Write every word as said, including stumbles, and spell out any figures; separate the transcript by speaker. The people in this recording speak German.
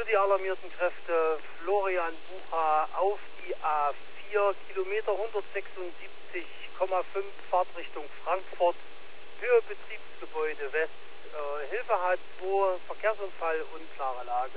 Speaker 1: die alarmierten Kräfte Florian Bucha auf die A vier, Kilometer hundertsechsundsiebzig Komma fünf, Fahrtrichtung Frankfurt, Höhe Betriebsgebäude West, äh, Hilfe H zwei, Verkehrsunfall, unklare Lage.